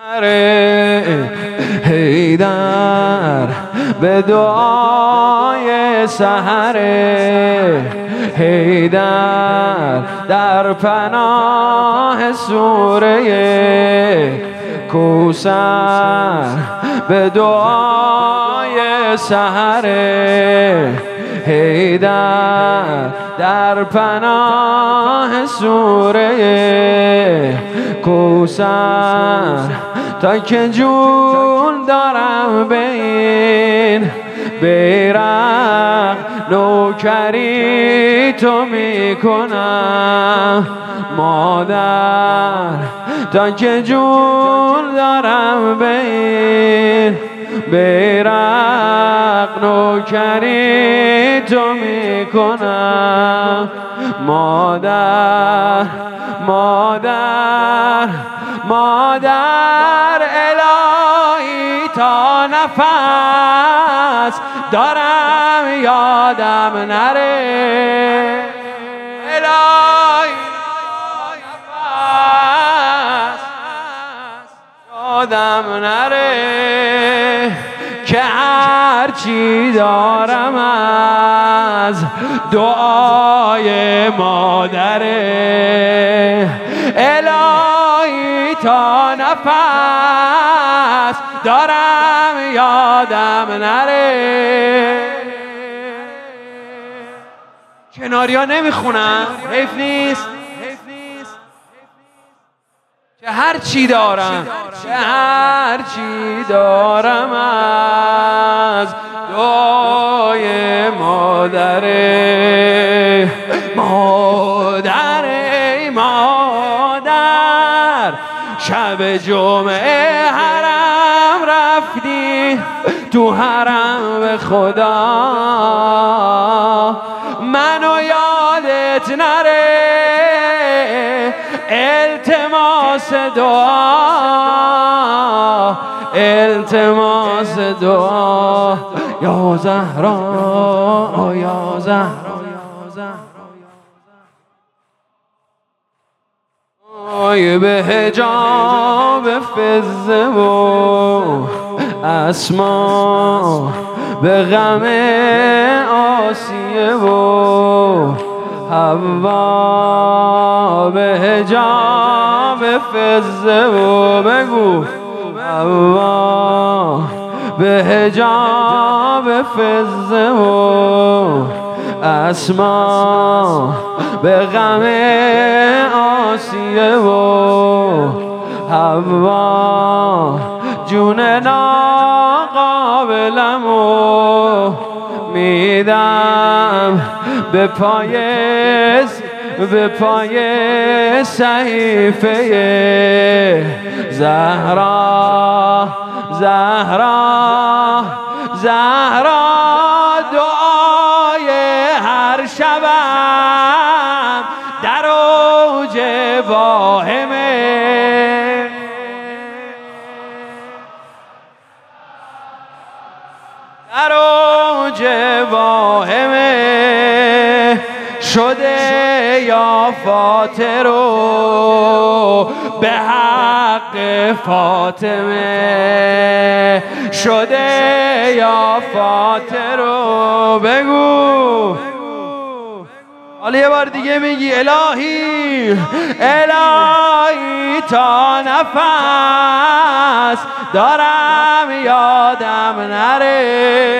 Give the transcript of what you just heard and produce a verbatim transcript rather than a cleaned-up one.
حیدر به دعای سحر، حیدر در پناه سوره کوثر، به دعای سحر، حیدر در پناه سوره کوثر. تا که جون دارم به این بیرق نوکری تو میکنم مادر، تا که جون دارم به این بیرق نوکری تو میکنم مادر، مادر، مادر. الهی تا نفس دارم یادم نره، الهی نفس یادم نره، که هرچی دارم از دعای مادره. الهی تا نفس دارم یادم نره. کناریا نمیخونم، حیف نیست، که هر چی دارم، که هر چی دارم از دعای مادره. مادر ای مادر، شب جمعه حرم رفتی، تو حرم به خدا منو یادت نره. التماس دعا، التماس دعا، یا زهرا، یا زهرا، به حجاب فضه و اسما، به غم آسیه و حوا، به حجاب فضه و بگو حوا، به حجاب فضه و اسما، به غم آسیه و حوا، جون ناقابلمو میدم به پای به پای صحیفه زهرا، زهرا، زهرا. دعای هر شبم در اوج واهمه، در اوج واهمه شده یا فاطرو به حق فاطمه، شده یا فاطرو. بگو حالا یه بار دیگه میگی الهی، الهی تا نفس دارم یادم نره.